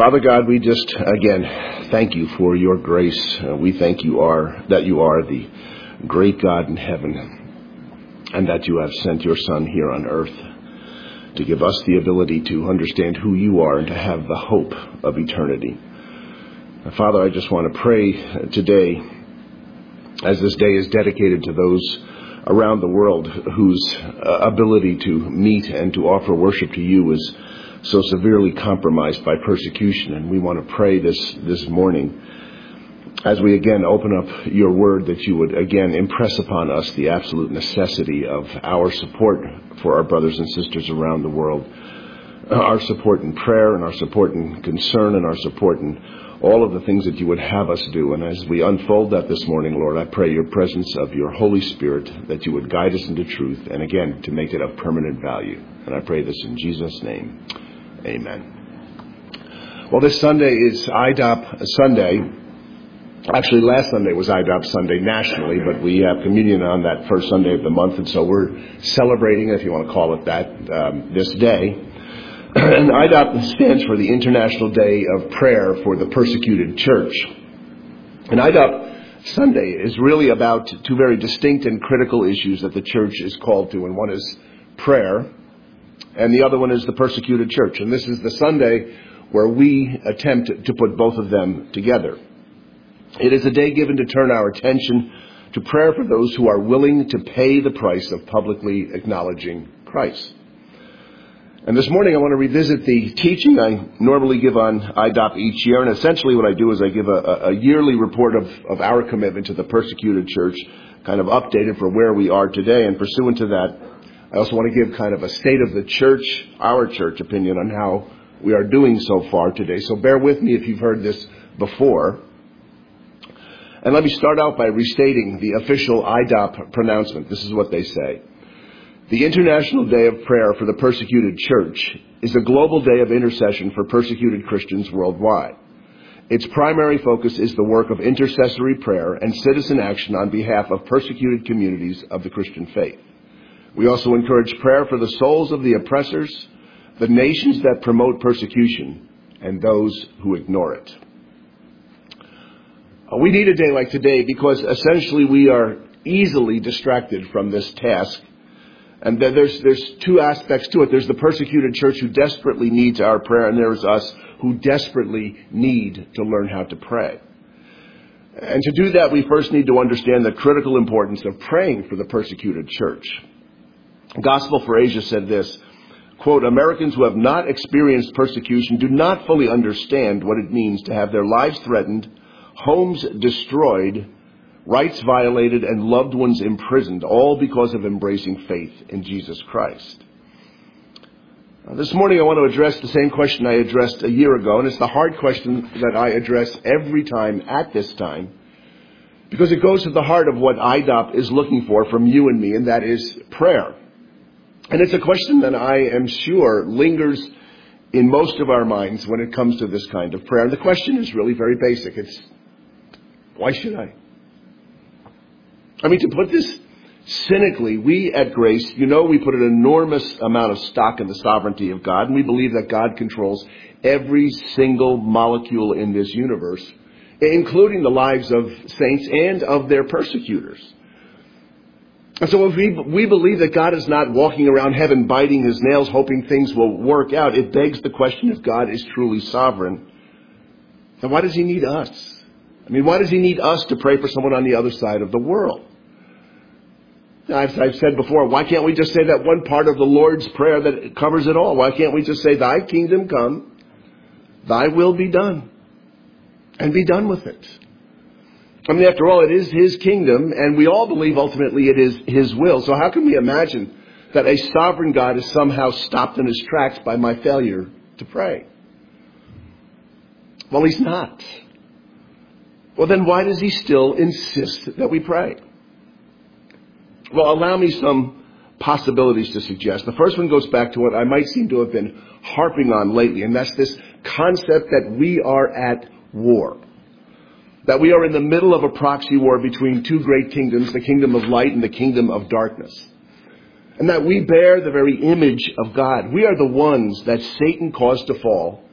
Father God, we just, again, thank you for your grace. We thank you that you are the great God in heaven, and that you have sent your Son here on earth to give us the ability to understand who you are and to have the hope of eternity. Father, I just want to pray today, as this day is dedicated to those around the world whose ability to meet and to offer worship to you is so severely compromised by persecution. And we want to pray this morning, as we again open up your word, that you would again impress upon us the absolute necessity of our support for our brothers and sisters around the world, our support in prayer and our support in concern and our support in all of the things that you would have us do. And as we unfold that this morning, Lord, I pray your presence of your Holy Spirit, that you would guide us into truth, and again, to make it of permanent value. And I pray this in Jesus' name. Amen. Well, this Sunday is IDOP Sunday. Actually, last Sunday was IDOP Sunday nationally, but we have communion on that first Sunday of the month, and so we're celebrating, if you want to call it that, this day. And IDOP stands for the International Day of Prayer for the Persecuted Church. And IDOP Sunday is really about two very distinct and critical issues that the church is called to, and one is prayer, and the other one is the persecuted church. And this is the Sunday where we attempt to put both of them together. It is a day given to turn our attention to prayer for those who are willing to pay the price of publicly acknowledging Christ. And this morning I want to revisit the teaching I normally give on IDOP each year. And essentially what I do is I give a yearly report of our commitment to the persecuted church, kind of updated for where we are today. And pursuant to that, I also want to give kind of a state of the church, our church opinion on how we are doing so far today. So bear with me if you've heard this before. And let me start out by restating the official IDOP pronouncement. This is what they say. The International Day of Prayer for the Persecuted Church is a global day of intercession for persecuted Christians worldwide. Its primary focus is the work of intercessory prayer and citizen action on behalf of persecuted communities of the Christian faith. We also encourage prayer for the souls of the oppressors, the nations that promote persecution, and those who ignore it. We need a day like today because essentially we are easily distracted from this task. And then there's two aspects to it. There's the persecuted church who desperately needs our prayer, and there's us who desperately need to learn how to pray. And to do that, we first need to understand the critical importance of praying for the persecuted church. Gospel for Asia said this, quote, Americans who have not experienced persecution do not fully understand what it means to have their lives threatened, homes destroyed, rights violated, and loved ones imprisoned, all because of embracing faith in Jesus Christ. Now, this morning I want to address the same question I addressed a year ago, and it's the hard question that I address every time at this time, because it goes to the heart of what IDOP is looking for from you and me, and that is prayer. And it's a question that I am sure lingers in most of our minds when it comes to this kind of prayer. And the question is really very basic. It's, why should I? I mean, to put this cynically, we at Grace, we put an enormous amount of stock in the sovereignty of God, and we believe that God controls every single molecule in this universe, including the lives of saints and of their persecutors. And so if we believe that God is not walking around heaven biting his nails hoping things will work out, it begs the question, if God is truly sovereign, then why does he need us? I mean, why does he need us to pray for someone on the other side of the world? Now, I've said before, why can't we just say that one part of the Lord's Prayer that covers it all? Why can't we just say, thy kingdom come, thy will be done, and be done with it? I mean, after all, it is his kingdom, and we all believe ultimately it is his will. So how can we imagine that a sovereign God is somehow stopped in his tracks by my failure to pray? Well, he's not. Well, then why does he still insist that we pray? Well, allow me some possibilities to suggest. The first one goes back to what I might seem to have been harping on lately, and that's this concept that we are at war. That we are in the middle of a proxy war between two great kingdoms, the kingdom of light and the kingdom of darkness. And that we bear the very image of God. We are the ones that Satan caused to fall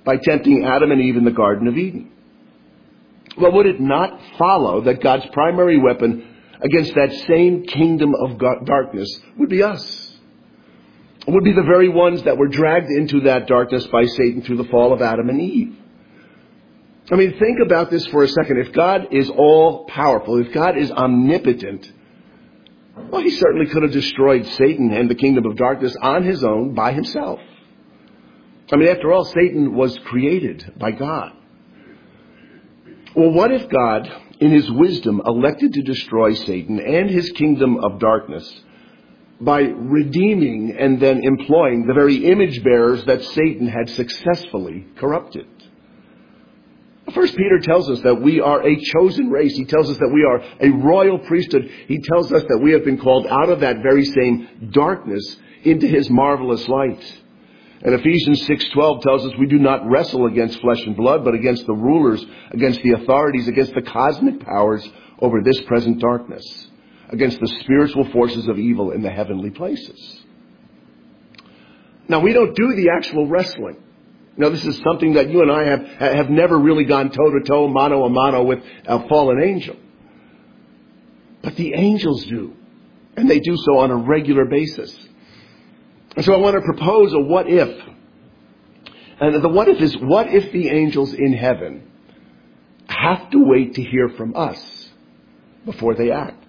by tempting Adam and Eve in the Garden of Eden. Well, would it not follow that God's primary weapon against that same kingdom of darkness would be us? Would be the very ones that were dragged into that darkness by Satan through the fall of Adam and Eve. I mean, think about this for a second. If God is all powerful, if God is omnipotent, well, he certainly could have destroyed Satan and the kingdom of darkness on his own by himself. I mean, after all, Satan was created by God. Well, what if God, in his wisdom, elected to destroy Satan and his kingdom of darkness by redeeming and then employing the very image bearers that Satan had successfully corrupted? First Peter tells us that we are a chosen race. He tells us that we are a royal priesthood. He tells us that we have been called out of that very same darkness into his marvelous light. And Ephesians 6:12 tells us we do not wrestle against flesh and blood, but against the rulers, against the authorities, against the cosmic powers over this present darkness, against the spiritual forces of evil in the heavenly places. Now, we don't do the actual wrestling. Now, this is something that you and I have never really gone toe-to-toe, mano-a-mano with a fallen angel. But the angels do. And they do so on a regular basis. And so I want to propose a what if. And the what if is, what if the angels in heaven have to wait to hear from us before they act?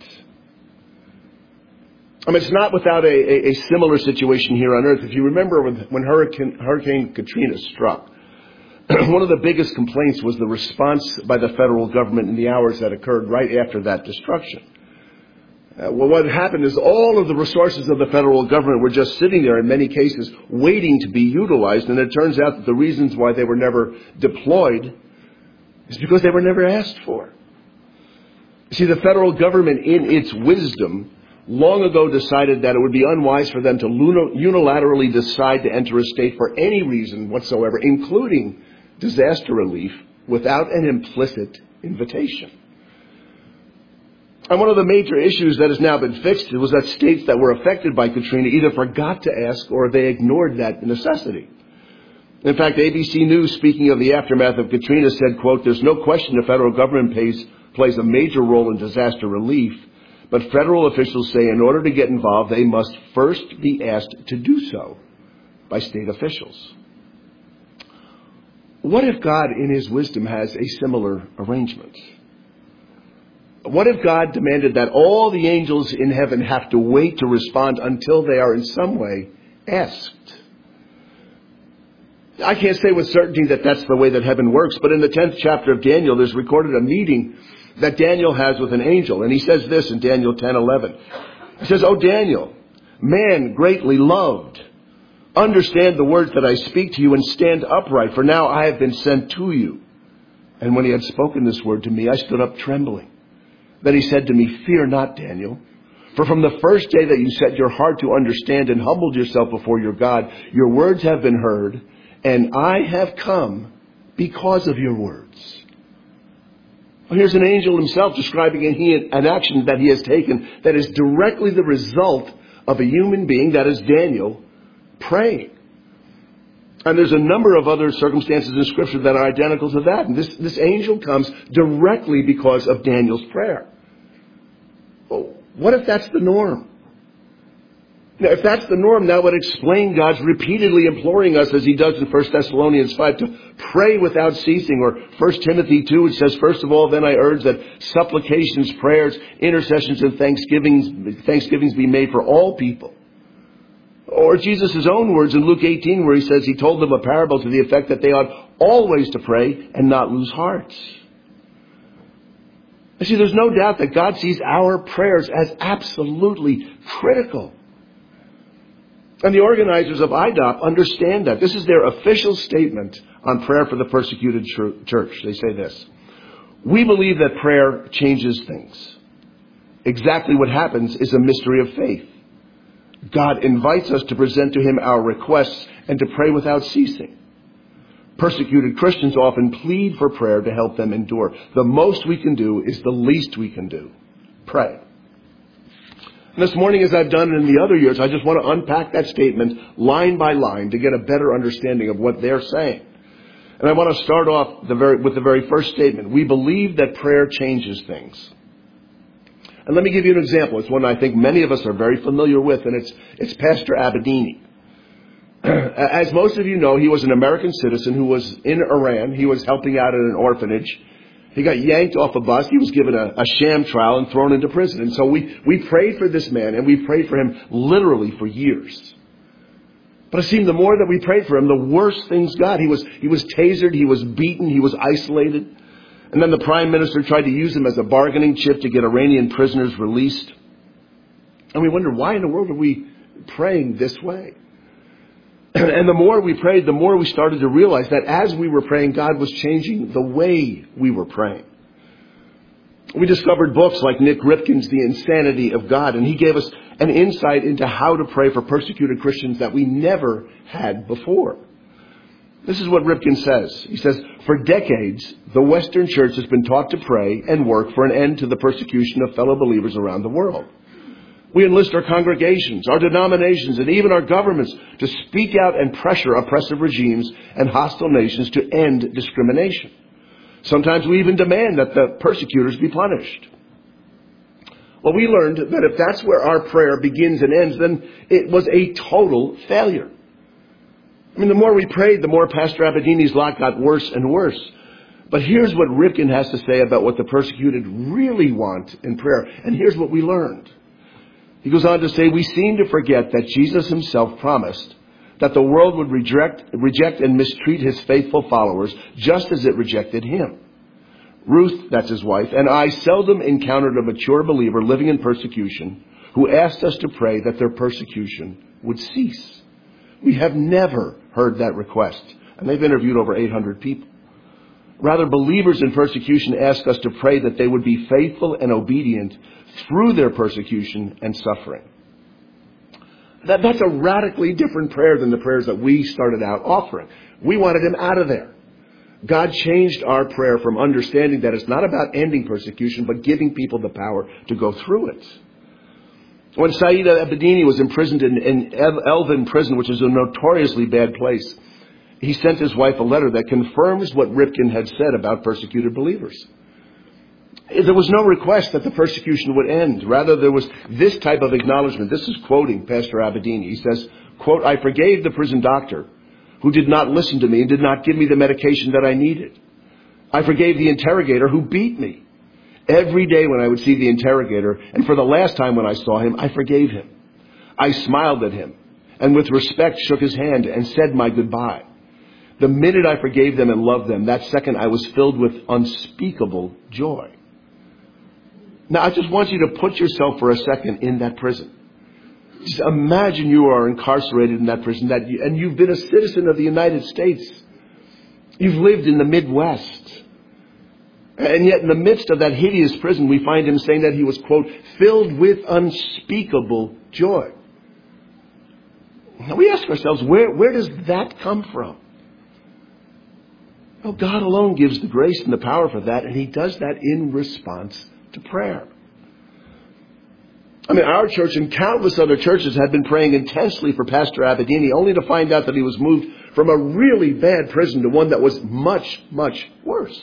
I mean, it's not without a similar situation here on earth. If you remember when Hurricane Katrina struck, one of the biggest complaints was the response by the federal government in the hours that occurred right after that destruction. Well, what happened is all of the resources of the federal government were just sitting there in many cases waiting to be utilized. And it turns out that the reasons why they were never deployed is because they were never asked for. You see, the federal government in its wisdom long ago decided that it would be unwise for them to unilaterally decide to enter a state for any reason whatsoever, including disaster relief, without an implicit invitation. And one of the major issues that has now been fixed was that states that were affected by Katrina either forgot to ask or they ignored that necessity. In fact, ABC News, speaking of the aftermath of Katrina, said, quote, "There's no question the federal government plays a major role in disaster relief, but federal officials say in order to get involved, they must first be asked to do so by state officials." What if God, in his wisdom, has a similar arrangement? What if God demanded that all the angels in heaven have to wait to respond until they are in some way asked? I can't say with certainty that that's the way that heaven works, but in the 10th chapter of Daniel, there's recorded a meeting that Daniel has with an angel. And he says this in Daniel 10:11. He says, "O Daniel, man greatly loved, understand the words that I speak to you and stand upright, for now I have been sent to you." And when he had spoken this word to me, I stood up trembling. Then he said to me, "Fear not, Daniel, for from the first day that you set your heart to understand and humbled yourself before your God, your words have been heard, and I have come because of your words." Well, here's an angel himself describing an action that he has taken that is directly the result of a human being, that is Daniel, praying. And there's a number of other circumstances in Scripture that are identical to that. And this angel comes directly because of Daniel's prayer. Well, what if that's the norm? Now, if that's the norm, that would explain God's repeatedly imploring us, as he does in 1 Thessalonians 5, to pray without ceasing. Or 1 Timothy 2, it says, "First of all, then I urge that supplications, prayers, intercessions, and thanksgivings be made for all people." Or Jesus' own words in Luke 18, where he says he told them a parable to the effect that they ought always to pray and not lose heart. You see, there's no doubt that God sees our prayers as absolutely critical. And the organizers of IDOP understand that. This is their official statement on prayer for the persecuted church. They say this: "We believe that prayer changes things. Exactly what happens is a mystery of faith. God invites us to present to him our requests and to pray without ceasing. Persecuted Christians often plead for prayer to help them endure. The most we can do is the least we can do. Pray." And this morning, as I've done in the other years, I just want to unpack that statement line by line to get a better understanding of what they're saying. And I want to start off with the very first statement. We believe that prayer changes things. And let me give you an example. It's one I think many of us are very familiar with, and it's Pastor Abedini. As most of you know, he was an American citizen who was in Iran. He was helping out at an orphanage. He got yanked off a bus. He was given a sham trial and thrown into prison. And so we prayed for this man, and we prayed for him literally for years. But it seemed the more that we prayed for him, the worse things got. He was tasered, he was beaten, he was isolated. And then the prime minister tried to use him as a bargaining chip to get Iranian prisoners released. And we wondered, why in the world are we praying this way? And the more we prayed, the more we started to realize that as we were praying, God was changing the way we were praying. We discovered books like Nick Ripken's The Insanity of God, and he gave us an insight into how to pray for persecuted Christians that we never had before. This is what Ripken says. He says, for decades, the Western church has been taught to pray and work for an end to the persecution of fellow believers around the world. We enlist our congregations, our denominations, and even our governments to speak out and pressure oppressive regimes and hostile nations to end discrimination. Sometimes we even demand that the persecutors be punished. Well, we learned that if that's where our prayer begins and ends, then it was a total failure. I mean, the more we prayed, the more Pastor Abedini's lot got worse and worse. But here's what Ripken has to say about what the persecuted really want in prayer. And here's what we learned. He goes on to say, we seem to forget that Jesus himself promised that the world would reject and mistreat his faithful followers just as it rejected him. Ruth, that's his wife, and I seldom encountered a mature believer living in persecution who asked us to pray that their persecution would cease. We have never heard that request, and they've interviewed over 800 people. Rather, believers in persecution ask us to pray that they would be faithful and obedient through their persecution and suffering. That's a radically different prayer than the prayers that we started out offering. We wanted him out of there. God changed our prayer from understanding that it's not about ending persecution, but giving people the power to go through it. When Saeed Abedini was imprisoned in Elvin prison, which is a notoriously bad place, he sent his wife a letter that confirms what Ripken had said about persecuted believers. There was no request that the persecution would end. Rather, there was this type of acknowledgement. This is quoting Pastor Abedini. He says, quote, I forgave the prison doctor who did not listen to me and did not give me the medication that I needed. I forgave the interrogator who beat me. Every day when I would see the interrogator, and for the last time when I saw him, I forgave him. I smiled at him and with respect shook his hand and said my goodbye. The minute I forgave them and loved them, that second I was filled with unspeakable joy. Now, I just want you to put yourself for a second in that prison. Just imagine you are incarcerated in that prison, and you've been a citizen of the United States. You've lived in the Midwest. And yet in the midst of that hideous prison, we find him saying that he was, quote, filled with unspeakable joy. Now we ask ourselves, where does that come from? Well, God alone gives the grace and the power for that, and he does that in response to prayer. I mean, our church and countless other churches had been praying intensely for Pastor Abedini, only to find out that he was moved from a really bad prison to one that was much, much worse.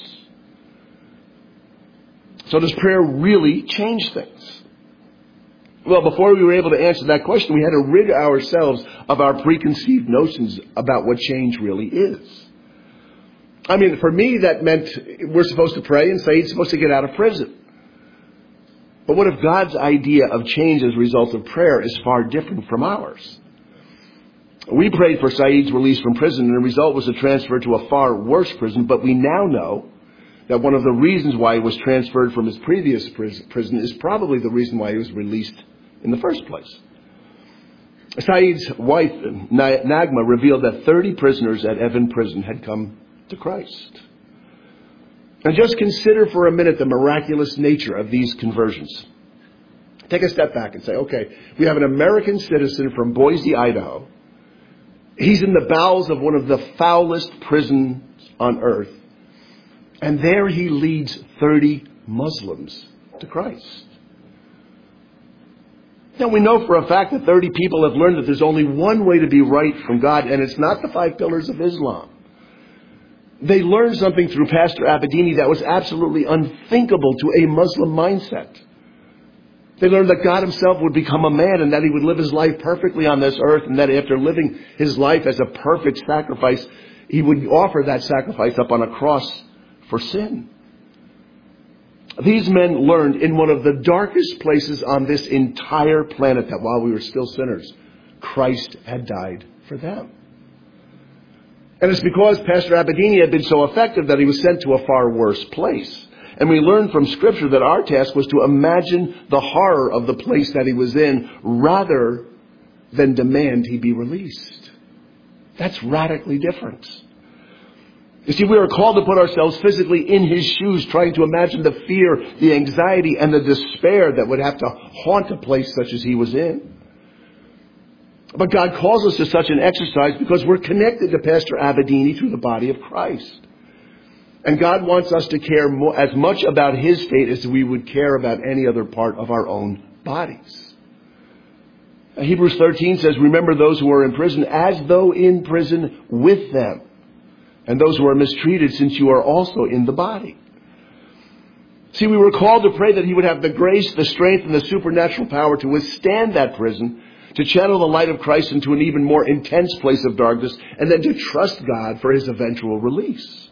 So does prayer really change things? Well, before we were able to answer that question, we had to rid ourselves of our preconceived notions about what change really is. I mean, for me, that meant we're supposed to pray and Saeed's supposed to get out of prison. But what if God's idea of change as a result of prayer is far different from ours? We prayed for Saeed's release from prison, and the result was a transfer to a far worse prison. But we now know that one of the reasons why he was transferred from his previous prison is probably the reason why he was released in the first place. Saeed's wife, Nagma, revealed that 30 prisoners at Evin prison had come to Christ. And just consider for a minute the miraculous nature of these conversions. Take a step back and say, okay, we have an American citizen from Boise, Idaho. He's in the bowels of one of the foulest prisons on earth. And there he leads 30 Muslims to Christ. Now we know for a fact that 30 people have learned that there's only one way to be right from God, and it's not the 5 pillars of Islam. They learned something through Pastor Abedini that was absolutely unthinkable to a Muslim mindset. They learned that God himself would become a man and that he would live his life perfectly on this earth, and that after living his life as a perfect sacrifice, he would offer that sacrifice up on a cross for sin. These men learned in one of the darkest places on this entire planet that while we were still sinners, Christ had died for them. And it's because Pastor Abedini had been so effective that he was sent to a far worse place. And we learned from Scripture that our task was to imagine the horror of the place that he was in rather than demand he be released. That's radically different. You see, we are called to put ourselves physically in his shoes, trying to imagine the fear, the anxiety, and the despair that would have to haunt a place such as he was in. But God calls us to such an exercise because we're connected to Pastor Abedini through the body of Christ. And God wants us to care as much about his fate as we would care about any other part of our own bodies. Hebrews 13 says, remember those who are in prison as though in prison with them, and those who are mistreated, since you are also in the body. See, we were called to pray that he would have the grace, the strength, and the supernatural power to withstand that prison, to channel the light of Christ into an even more intense place of darkness, and then to trust God for his eventual release.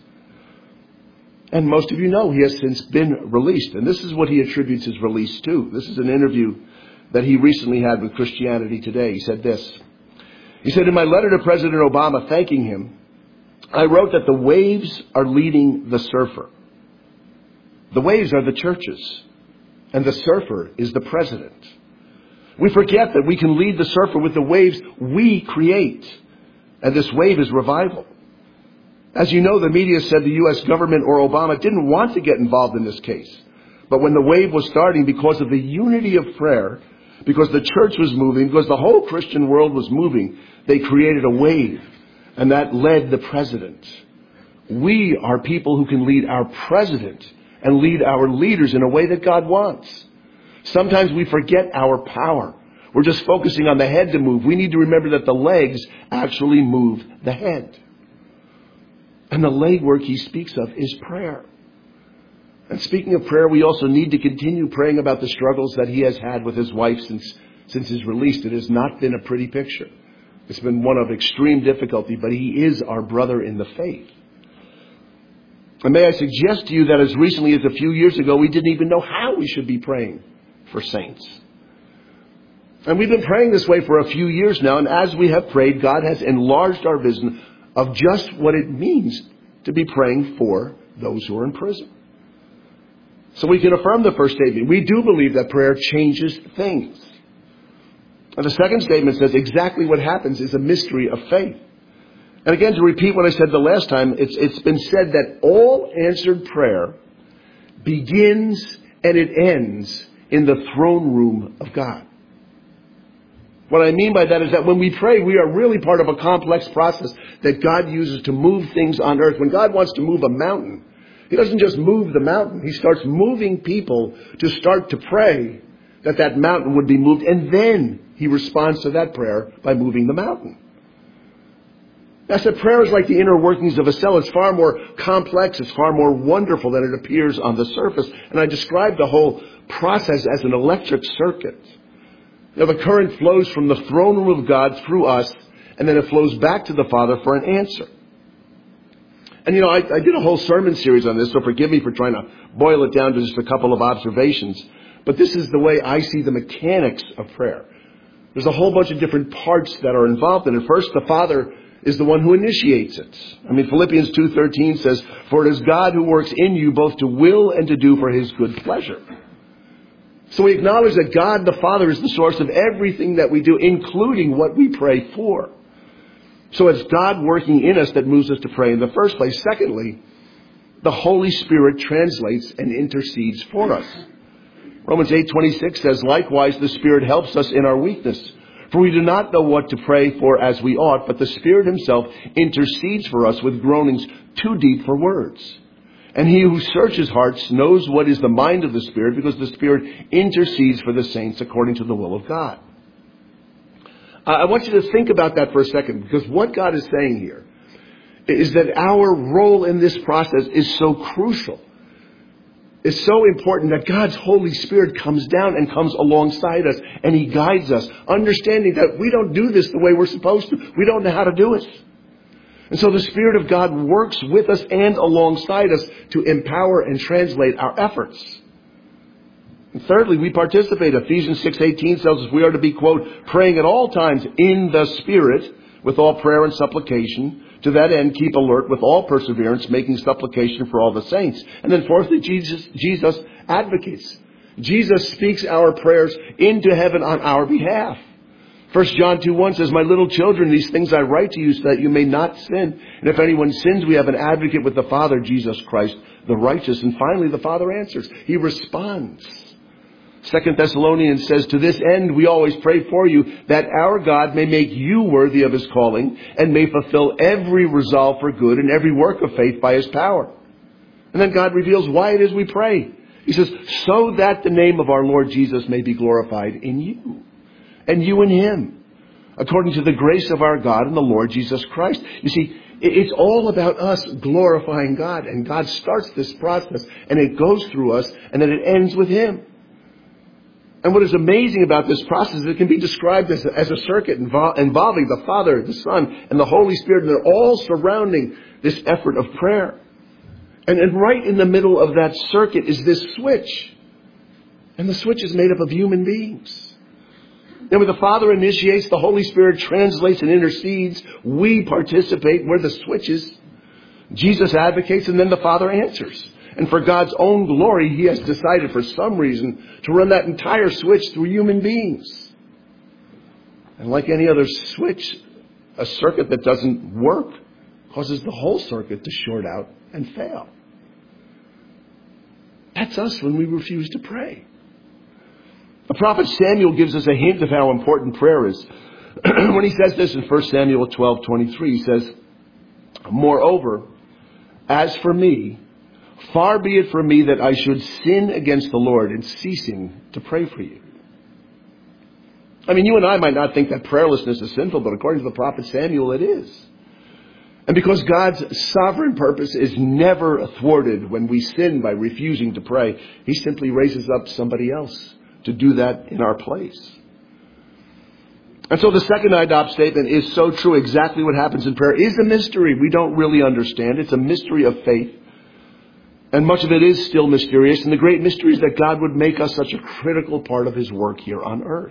And most of you know he has since been released. And this is what he attributes his release to. This is an interview that he recently had with Christianity Today. He said this. He said, in my letter to President Obama thanking him, I wrote that the waves are leading the surfer. The waves are the churches, and the surfer is the president. We forget that we can lead the surfer with the waves we create, and this wave is revival. As you know, the media said the U.S. government or Obama didn't want to get involved in this case. But when the wave was starting, because of the unity of prayer, because the church was moving, because the whole Christian world was moving, they created a wave. And that led the president. We are people who can lead our president and lead our leaders in a way that God wants. Sometimes we forget our power. We're just focusing on the head to move. We need to remember that the legs actually move the head. And the leg work he speaks of is prayer. And speaking of prayer, we also need to continue praying about the struggles that he has had with his wife since his release. It has not been a pretty picture. It's been one of extreme difficulty, but he is our brother in the faith. And may I suggest to you that as recently as a few years ago, we didn't even know how we should be praying for saints. And we've been praying this way for a few years now, and as we have prayed, God has enlarged our vision of just what it means to be praying for those who are in prison. So we can affirm the first statement. We do believe that prayer changes things. And the second statement says exactly what happens is a mystery of faith. And again, to repeat what I said the last time, it's been said that all answered prayer begins and it ends in the throne room of God. What I mean by that is that when we pray, we are really part of a complex process that God uses to move things on earth. When God wants to move a mountain, he doesn't just move the mountain. He starts moving people to start to pray that mountain would be moved, and then he responds to that prayer by moving the mountain. I said prayer is like the inner workings of a cell. It's far more complex. It's far more wonderful than it appears on the surface. And I described the whole process as an electric circuit. Now, the current flows from the throne room of God through us, and then it flows back to the Father for an answer. And I did a whole sermon series on this, so forgive me for trying to boil it down to just a couple of observations. But this is the way I see the mechanics of prayer. There's a whole bunch of different parts that are involved in it. First, the Father is the one who initiates it. Philippians 2:13 says, for it is God who works in you both to will and to do for his good pleasure. So we acknowledge that God the Father is the source of everything that we do, including what we pray for. So it's God working in us that moves us to pray in the first place. Secondly, the Holy Spirit translates and intercedes for us. Romans 8:26 says, likewise, the Spirit helps us in our weakness. For we do not know what to pray for as we ought, but the Spirit himself intercedes for us with groanings too deep for words. And he who searches hearts knows what is the mind of the Spirit, because the Spirit intercedes for the saints according to the will of God. I want you to think about that for a second, because what God is saying here is that our role in this process is so crucial. It's so important that God's Holy Spirit comes down and comes alongside us and He guides us, understanding that we don't do this the way we're supposed to. We don't know how to do it. And so the Spirit of God works with us and alongside us to empower and translate our efforts. And thirdly, we participate. Ephesians 6:18 tells us we are to be, quote, praying at all times in the Spirit with all prayer and supplication. To that end, keep alert with all perseverance, making supplication for all the saints. And then fourthly, Jesus advocates. Jesus speaks our prayers into heaven on our behalf. 1 John 2:1 says, my little children, these things I write to you so that you may not sin. And if anyone sins, we have an advocate with the Father, Jesus Christ, the righteous. And finally, the Father answers. He responds. 2 Thessalonians says, to this end we always pray for you, that our God may make you worthy of His calling, and may fulfill every resolve for good and every work of faith by His power. And then God reveals why it is we pray. He says, so that the name of our Lord Jesus may be glorified in you, and you in Him, according to the grace of our God and the Lord Jesus Christ. You see, it's all about us glorifying God, and God starts this process, and it goes through us, and then it ends with Him. And what is amazing about this process is it can be described as a circuit involving the Father, the Son, and the Holy Spirit. And they're all surrounding this effort of prayer. And right in the middle of that circuit is this switch. And the switch is made up of human beings. And when the Father initiates, the Holy Spirit translates and intercedes. We participate where the switch is. Jesus advocates, and then the Father answers. And for God's own glory, He has decided for some reason to run that entire switch through human beings. And like any other switch, a circuit that doesn't work causes the whole circuit to short out and fail. That's us when we refuse to pray. The prophet Samuel gives us a hint of how important prayer is. When he says this in 1 Samuel 12:23, he says, moreover, as for me, far be it from me that I should sin against the Lord in ceasing to pray for you. I mean, you and I might not think that prayerlessness is sinful, but according to the prophet Samuel, it is. And because God's sovereign purpose is never thwarted when we sin by refusing to pray, He simply raises up somebody else to do that in our place. And so the second IDOP statement is so true. Exactly what happens in prayer is a mystery we don't really understand. It's a mystery of faith. And much of it is still mysterious. And the great mystery is that God would make us such a critical part of His work here on earth.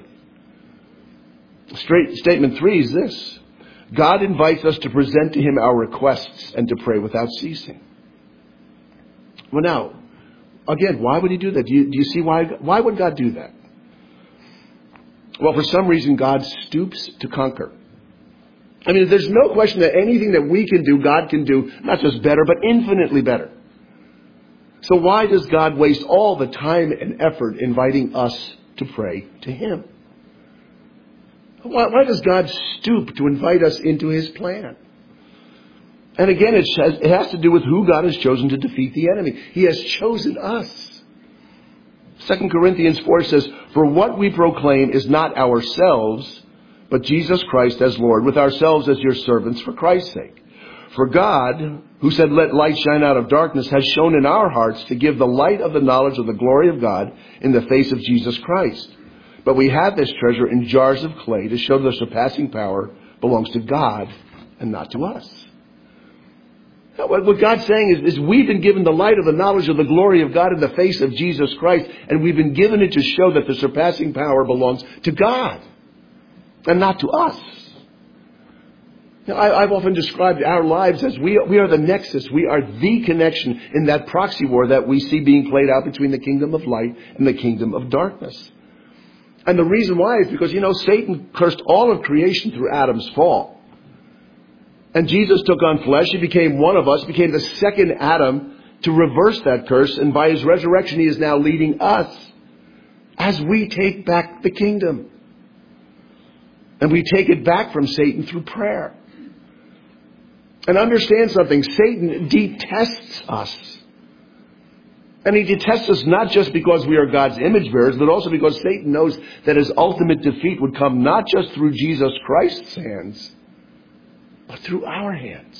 Statement 3 is this. God invites us to present to Him our requests and to pray without ceasing. Well, now, again, why would He do that? Do you see why? Why would God do that? Well, for some reason, God stoops to conquer. I mean, there's no question that anything that we can do, God can do, not just better, but infinitely better. So why does God waste all the time and effort inviting us to pray to Him? Why does God stoop to invite us into His plan? And again, it has to do with who God has chosen to defeat the enemy. He has chosen us. 2 Corinthians 4 says, for what we proclaim is not ourselves, but Jesus Christ as Lord, with ourselves as your servants for Christ's sake. For God, who said, let light shine out of darkness, has shone in our hearts to give the light of the knowledge of the glory of God in the face of Jesus Christ. But we have this treasure in jars of clay to show the surpassing power belongs to God and not to us. Now, what God's saying is we've been given the light of the knowledge of the glory of God in the face of Jesus Christ, and we've been given it to show that the surpassing power belongs to God and not to us. Now, I've often described our lives as we are the nexus. We are the connection in that proxy war that we see being played out between the kingdom of light and the kingdom of darkness. And the reason why is because, Satan cursed all of creation through Adam's fall. And Jesus took on flesh. He became one of us, became the second Adam to reverse that curse. And by His resurrection, He is now leading us as we take back the kingdom. And we take it back from Satan through prayer. And understand something, Satan detests us. And he detests us not just because we are God's image bearers, but also because Satan knows that his ultimate defeat would come not just through Jesus Christ's hands, but through our hands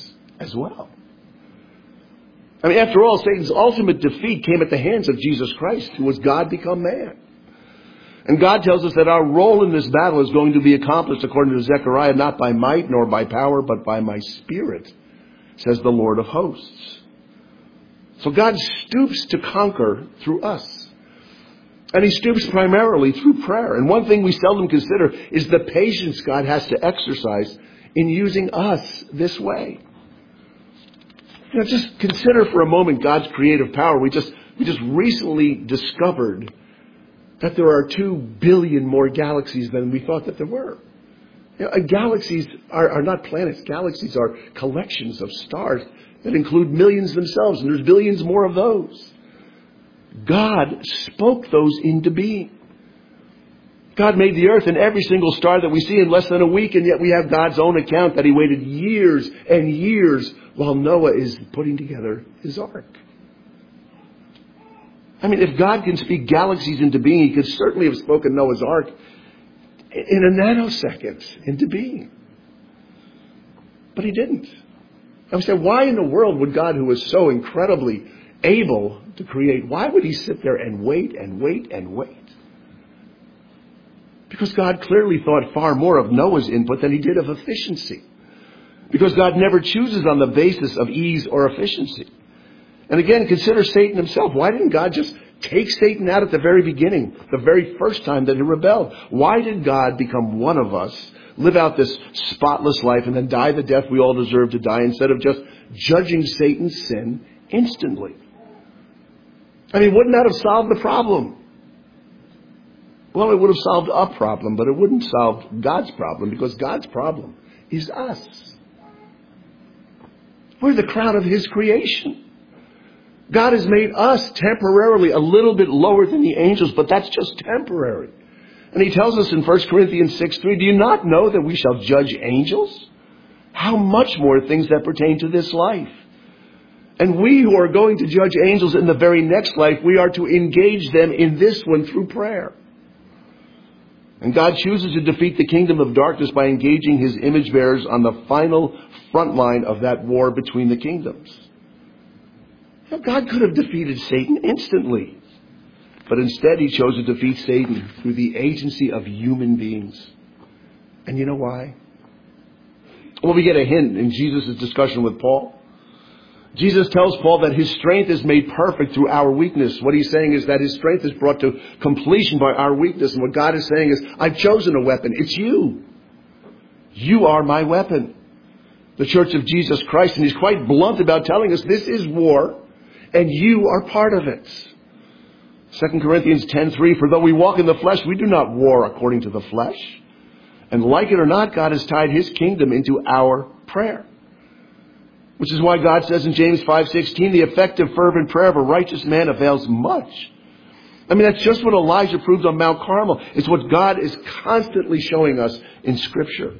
as well. I mean, after all, Satan's ultimate defeat came at the hands of Jesus Christ, who was God become man. And God tells us that our role in this battle is going to be accomplished, according to Zechariah, not by might nor by power, but by my Spirit, says the Lord of hosts. So God stoops to conquer through us. And He stoops primarily through prayer. And one thing we seldom consider is the patience God has to exercise in using us this way. Just consider for a moment God's creative power. We just recently discovered that there are 2 billion more galaxies than we thought that there were. Galaxies are not planets. Galaxies are collections of stars that include millions themselves, and there's billions more of those. God spoke those into being. God made the earth and every single star that we see in less than a week, and yet we have God's own account that He waited years and years while Noah is putting together his ark. I mean, if God can speak galaxies into being, He could certainly have spoken Noah's ark in a nanosecond into being. But He didn't. I would say, why in the world would God, who is so incredibly able to create, why would He sit there and wait and wait and wait? Because God clearly thought far more of Noah's input than He did of efficiency. Because God never chooses on the basis of ease or efficiency. And again, consider Satan himself. Why didn't God just take Satan out at the very beginning, the very first time that he rebelled? Why did God become one of us, live out this spotless life, and then die the death we all deserve to die, instead of just judging Satan's sin instantly? I mean, wouldn't that have solved the problem? Well, it would have solved a problem, but it wouldn't solve God's problem, because God's problem is us. We're the crown of His creation. God has made us temporarily a little bit lower than the angels, but that's just temporary. And He tells us in 1 Corinthians 6:3, do you not know that we shall judge angels? How much more things that pertain to this life? And we who are going to judge angels in the very next life, we are to engage them in this one through prayer. And God chooses to defeat the kingdom of darkness by engaging His image bearers on the final front line of that war between the kingdoms. Now, God could have defeated Satan instantly. But instead He chose to defeat Satan through the agency of human beings. And you know why? Well, we get a hint in Jesus' discussion with Paul. Jesus tells Paul that His strength is made perfect through our weakness. What He's saying is that His strength is brought to completion by our weakness. And what God is saying is, I've chosen a weapon. It's you. You are my weapon. The Church of Jesus Christ. And He's quite blunt about telling us this is war, and you are part of it. 2 Corinthians 10:3, for though we walk in the flesh, we do not war according to the flesh. And like it or not, God has tied His kingdom into our prayer. Which is why God says in James 5:16, the effective fervent prayer of a righteous man avails much. I mean, that's just what Elijah proved on Mount Carmel. It's what God is constantly showing us in Scripture.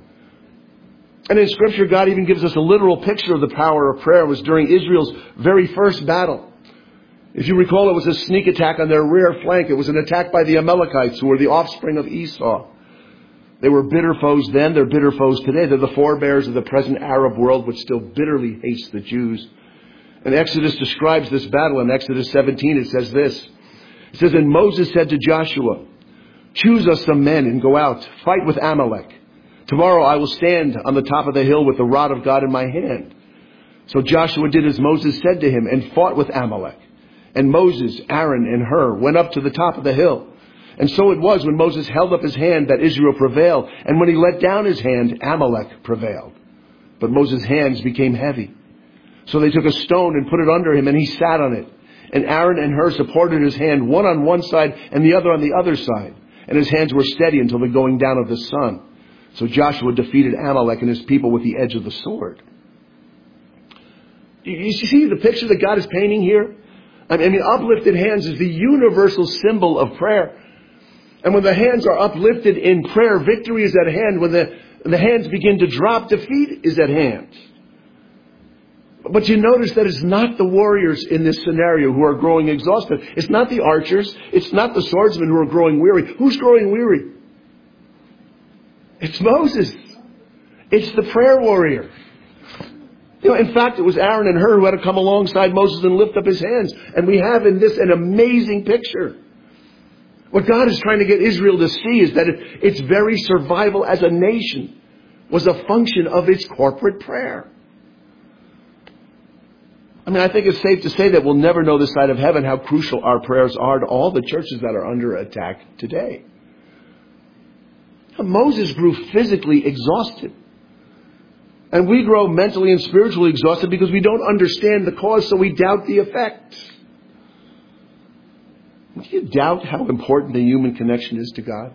And in Scripture, God even gives us a literal picture of the power of prayer. It was during Israel's very first battle. If you recall, it was a sneak attack on their rear flank. It was an attack by the Amalekites, who were the offspring of Esau. They were bitter foes then. They're bitter foes today. They're the forebears of the present Arab world, which still bitterly hates the Jews. And Exodus describes this battle. In Exodus 17, it says this. It says, and Moses said to Joshua, choose us some men and go out, fight with Amalek. Tomorrow I will stand on the top of the hill with the rod of God in my hand. So Joshua did as Moses said to him and fought with Amalek. And Moses, Aaron, and Hur went up to the top of the hill. And so it was when Moses held up his hand that Israel prevailed. And when he let down his hand, Amalek prevailed. But Moses' hands became heavy. So they took a stone and put it under him, and he sat on it. And Aaron and Hur supported his hand, one on one side and the other on the other side. And his hands were steady until the going down of the sun. So Joshua defeated Amalek and his people with the edge of the sword. You see the picture that God is painting here? I mean, uplifted hands is the universal symbol of prayer. And when the hands are uplifted in prayer, victory is at hand. When the hands begin to drop, defeat is at hand. But you notice that it's not the warriors in this scenario who are growing exhausted. It's not the archers. It's not the swordsmen who are growing weary. Who's growing weary? It's Moses. It's the prayer warrior. In fact, it was Aaron and Hur who had to come alongside Moses and lift up his hands. And we have in this an amazing picture. What God is trying to get Israel to see is that its very survival as a nation was a function of its corporate prayer. I think it's safe to say that we'll never know this side of heaven how crucial our prayers are to all the churches that are under attack today. Moses grew physically exhausted. And we grow mentally and spiritually exhausted because we don't understand the cause, so we doubt the effect. Do you doubt how important the human connection is to God?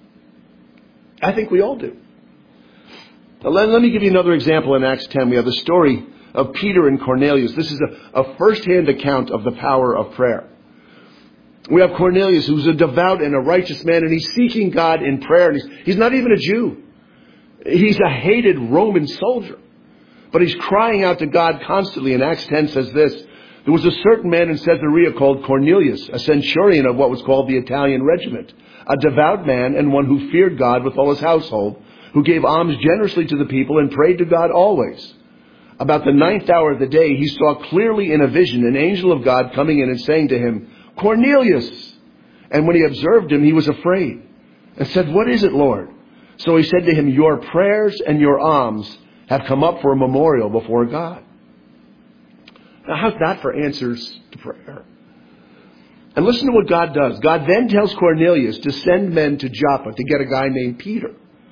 I think we all do. Now, let me give you another example in Acts 10. We have the story of Peter and Cornelius. This is a first-hand account of the power of prayer. We have Cornelius, who's a devout and a righteous man, and he's seeking God in prayer. And he's not even a Jew. He's a hated Roman soldier. But he's crying out to God constantly. And Acts 10 says this: there was a certain man in Caesarea called Cornelius, a centurion of what was called the Italian regiment, a devout man and one who feared God with all his household, who gave alms generously to the people and prayed to God always. About the 9th hour of the day, he saw clearly in a vision an angel of God coming in and saying to him, "Cornelius!" And when he observed him, he was afraid and said, "What is it, Lord?" So he said to him, "Your prayers and your alms have come up for a memorial before God." Now, how's that for answers to prayer? And listen to what God does. God then tells Cornelius to send men to Joppa to get a guy named Peter.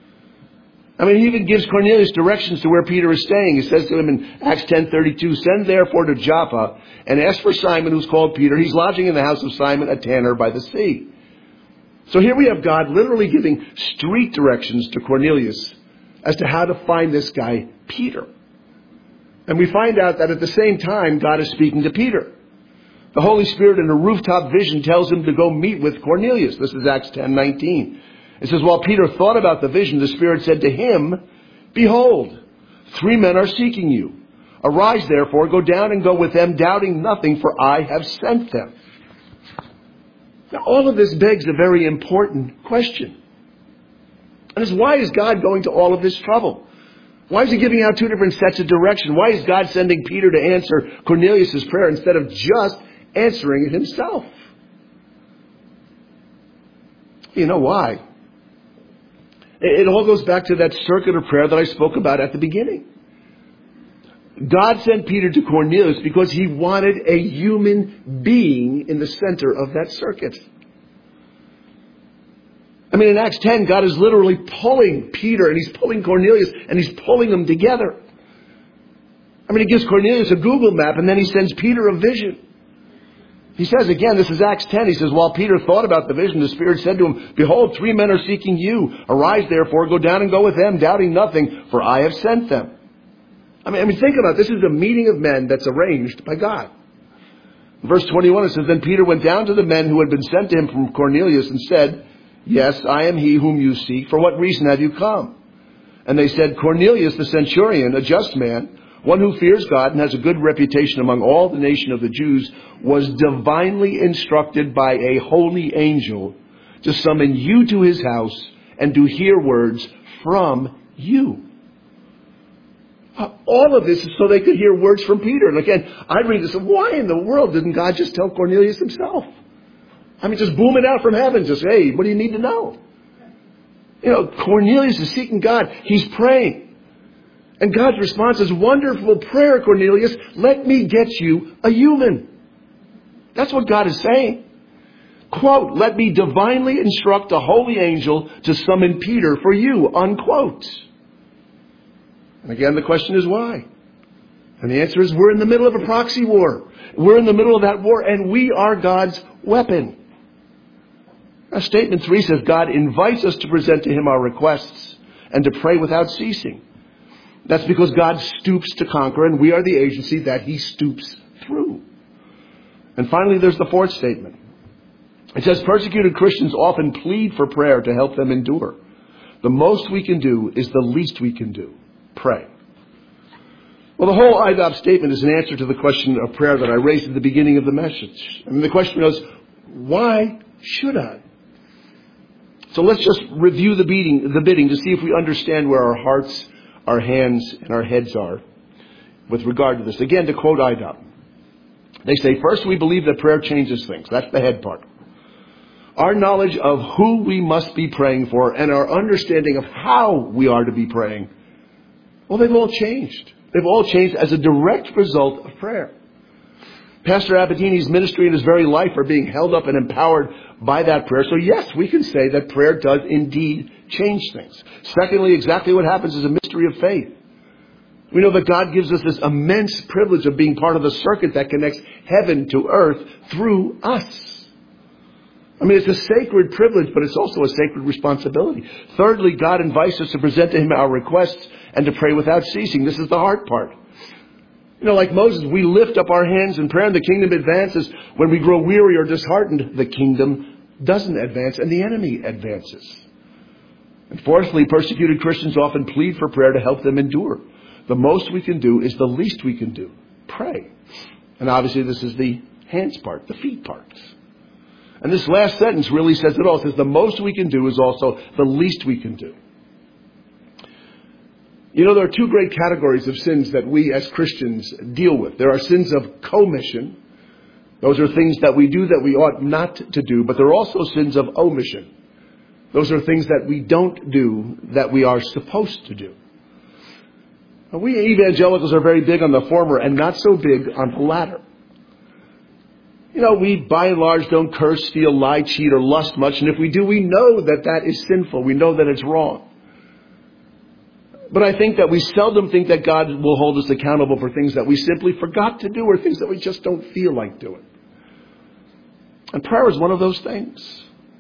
He even gives Cornelius directions to where Peter is staying. He says to him in Acts 10:32, "Send therefore to Joppa and ask for Simon, who's called Peter. He's lodging in the house of Simon, a tanner by the sea." So here we have God literally giving street directions to Cornelius as to how to find this guy, Peter. And we find out that at the same time, God is speaking to Peter. The Holy Spirit in a rooftop vision tells him to go meet with Cornelius. This is Acts 10:19. It says, while Peter thought about the vision, the Spirit said to him, "Behold, 3 men are seeking you. Arise, therefore, go down and go with them, doubting nothing, for I have sent them." Now, all of this begs a very important question. And it's, why is God going to all of this trouble? Why is he giving out 2 different sets of direction? Why is God sending Peter to answer Cornelius' prayer instead of just answering it himself? You know why? It all goes back to that circuit of prayer that I spoke about at the beginning. God sent Peter to Cornelius because he wanted a human being in the center of that circuit. In Acts 10, God is literally pulling Peter and he's pulling Cornelius and he's pulling them together. He gives Cornelius a Google map and then he sends Peter a vision. He says again, this is Acts 10, he says, while Peter thought about the vision, the Spirit said to him, "Behold, 3 men are seeking you. Arise, therefore, go down and go with them, doubting nothing, for I have sent them." Think about it. This is a meeting of men that's arranged by God. In verse 21, it says, "Then Peter went down to the men who had been sent to him from Cornelius and said, 'Yes, I am he whom you seek. For what reason have you come?' And they said, 'Cornelius the centurion, a just man, one who fears God and has a good reputation among all the nation of the Jews, was divinely instructed by a holy angel to summon you to his house and to hear words from you.'" All of this is so they could hear words from Peter. And again, I read this, and why in the world didn't God just tell Cornelius himself? Just boom it out from heaven. Just, hey, what do you need to know? Cornelius is seeking God. He's praying. And God's response is, "Wonderful prayer, Cornelius. Let me get you a human." That's what God is saying. Quote, "Let me divinely instruct a holy angel to summon Peter for you," unquote. And again, the question is why? And the answer is, we're in the middle of a proxy war. We're in the middle of that war, and we are God's weapon. Now, statement 3 says, God invites us to present to him our requests and to pray without ceasing. That's because God stoops to conquer, and we are the agency that he stoops through. And finally, there's the 4th statement. It says, persecuted Christians often plead for prayer to help them endure. The most we can do is the least we can do. Pray. Well, the whole IDOP statement is an answer to the question of prayer that I raised at the beginning of the message. The question was, why should I? So let's just review the bidding to see if we understand where our hearts, our hands, and our heads are. with regard to this. Again, to quote IDOT, they say, first, we believe that prayer changes things. That's the head part. Our knowledge of who we must be praying for and our understanding of how we are to be praying, well, they've all changed. They've all changed as a direct result of prayer. Pastor Abedini's ministry and his very life are being held up and empowered by that prayer. So yes, we can say that prayer does indeed change things. Secondly, exactly what happens is a mystery of faith. We know that God gives us this immense privilege of being part of the circuit that connects heaven to earth through us. I mean, it's a sacred privilege, but it's also a sacred responsibility. Thirdly, God invites us to present to Him our requests and to pray without ceasing. This is the hard part. You know, like Moses, we lift up our hands in prayer and the kingdom advances. When we grow weary or disheartened, the kingdom doesn't advance and the enemy advances. And fourthly, persecuted Christians often plead for prayer to help them endure. The most we can do is the least we can do. Pray. And obviously this is the hands part, the feet parts. And this last sentence really says it all. It says the most we can do is also the least we can do. You know, there are two great categories of sins that we as Christians deal with. There are sins of commission. Those are things that we do that we ought not to do. But there are also sins of omission. Those are things that we don't do that we are supposed to do. We evangelicals are very big on the former and not so big on the latter. You know, we by and large don't curse, steal, lie, cheat, or lust much. And if we do, we know that that is sinful. We know that it's wrong. But I think that we seldom think that God will hold us accountable for things that we simply forgot to do or things that we just don't feel like doing. And prayer is one of those things.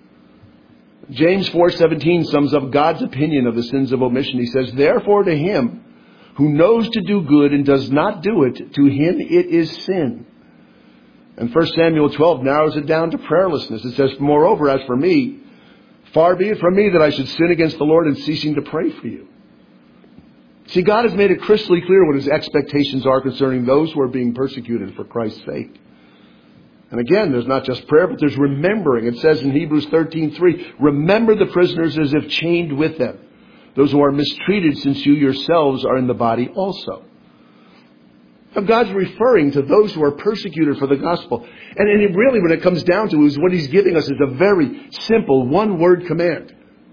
James 4:17 sums up God's opinion of the sins of omission. He says, therefore to him who knows to do good and does not do it, to him it is sin. And 1 Samuel 12 narrows it down to prayerlessness. It says, moreover, as for me, far be it from me that I should sin against the Lord in ceasing to pray for you. See, God has made it crystal clear what His expectations are concerning those who are being persecuted for Christ's sake. And again, there's not just prayer, but there's remembering. It says in Hebrews 13:3, remember the prisoners as if chained with them, those who are mistreated, since you yourselves are in the body also. Now, God's referring to those who are persecuted for the gospel. And it really, when it comes down to it, is what He's giving us is a very simple one-word command.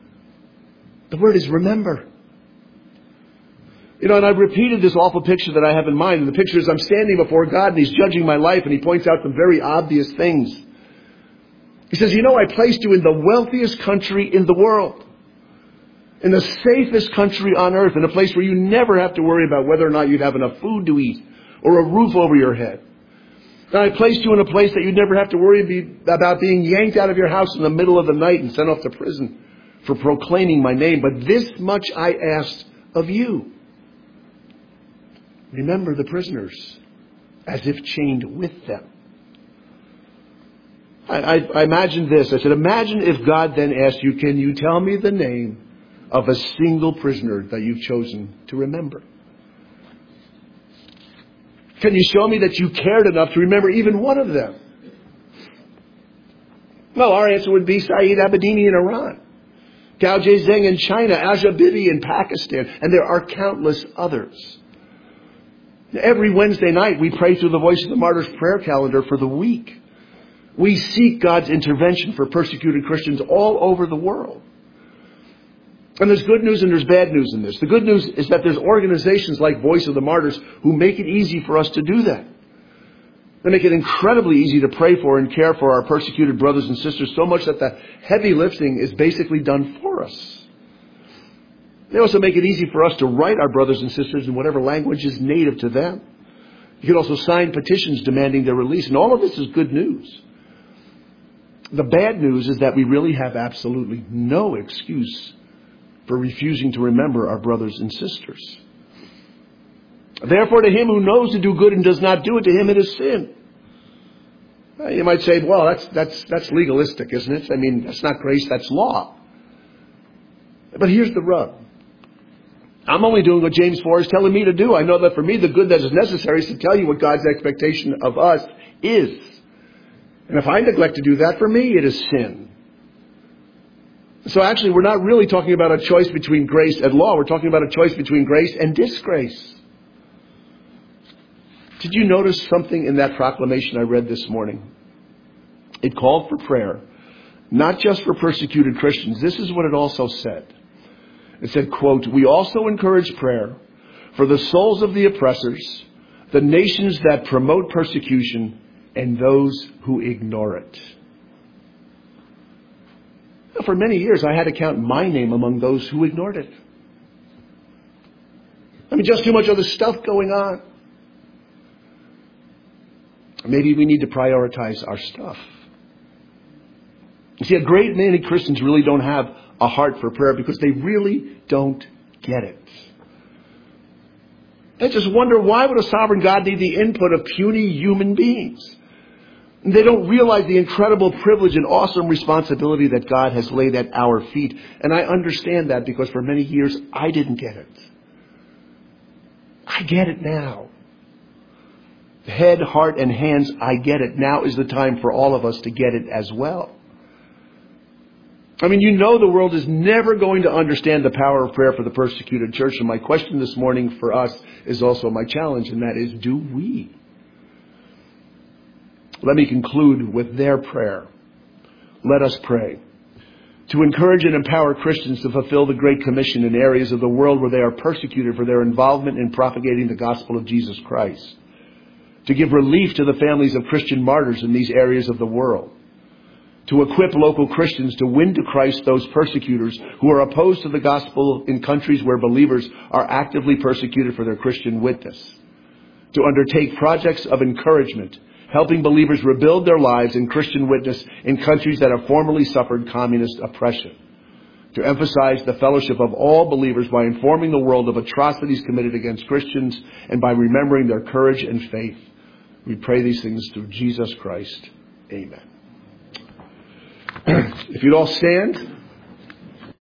The word is remember. You know, and I've repeated this awful picture that I have in mind. And the picture is I'm standing before God and He's judging my life and He points out some very obvious things. He says, you know, I placed you in the wealthiest country in the world. In the safest country on earth, in a place where you never have to worry about whether or not you'd have enough food to eat or a roof over your head. And I placed you in a place that you'd never have to worry about being yanked out of your house in the middle of the night and sent off to prison for proclaiming my name. But this much I asked of you. Remember the prisoners as if chained with them. I imagined this. I said, imagine if God then asked you, can you tell me the name of a single prisoner that you've chosen to remember? Can you show me that you cared enough to remember even one of them? Well, our answer would be Saeed Abedini in Iran, Gao Zheng in China, Asia Bibi in Pakistan, and there are countless others. Every Wednesday night we pray through the Voice of the Martyrs prayer calendar for the week. We seek God's intervention for persecuted Christians all over the world. And there's good news and there's bad news in this. The good news is that there's organizations like Voice of the Martyrs who make it easy for us to do that. They make it incredibly easy to pray for and care for our persecuted brothers and sisters, so much that the heavy lifting is basically done for us. They also make it easy for us to write our brothers and sisters in whatever language is native to them. You can also sign petitions demanding their release. And all of this is good news. The bad news is that we really have absolutely no excuse for refusing to remember our brothers and sisters. Therefore, to him who knows to do good and does not do it, to him it is sin. You might say, well, that's legalistic, isn't it? I mean, that's not grace, that's law. But here's the rub. I'm only doing what James 4 is telling me to do. I know that for me, the good that is necessary is to tell you what God's expectation of us is. And if I neglect to do that, for me, it is sin. So actually, we're not really talking about a choice between grace and law. We're talking about a choice between grace and disgrace. Did you notice something in that proclamation I read this morning? It called for prayer, not just for persecuted Christians. This is what it also said. It said, quote, "We also encourage prayer for the souls of the oppressors, the nations that promote persecution, and those who ignore it." Now, for many years, I had to count my name among those who ignored it. I mean, just too much other stuff going on. Maybe we need to prioritize our stuff. You see, a great many Christians really don't have a heart for prayer because they really don't get it. I just wonder, why would a sovereign God need the input of puny human beings? They don't realize the incredible privilege and awesome responsibility that God has laid at our feet. And I understand that because for many years I didn't get it. I get it now. Head, heart, and hands, I get it. Now is the time for all of us to get it as well. I mean, you know the world is never going to understand the power of prayer for the persecuted church. And my question this morning for us is also my challenge, and that is, do we? Let me conclude with their prayer. Let us pray. To encourage and empower Christians to fulfill the Great Commission in areas of the world where they are persecuted for their involvement in propagating the gospel of Jesus Christ. To give relief to the families of Christian martyrs in these areas of the world. To equip local Christians to win to Christ those persecutors who are opposed to the gospel in countries where believers are actively persecuted for their Christian witness. To undertake projects of encouragement, helping believers rebuild their lives in Christian witness in countries that have formerly suffered communist oppression. To emphasize the fellowship of all believers by informing the world of atrocities committed against Christians and by remembering their courage and faith. We pray these things through Jesus Christ. Amen. If you'd all stand.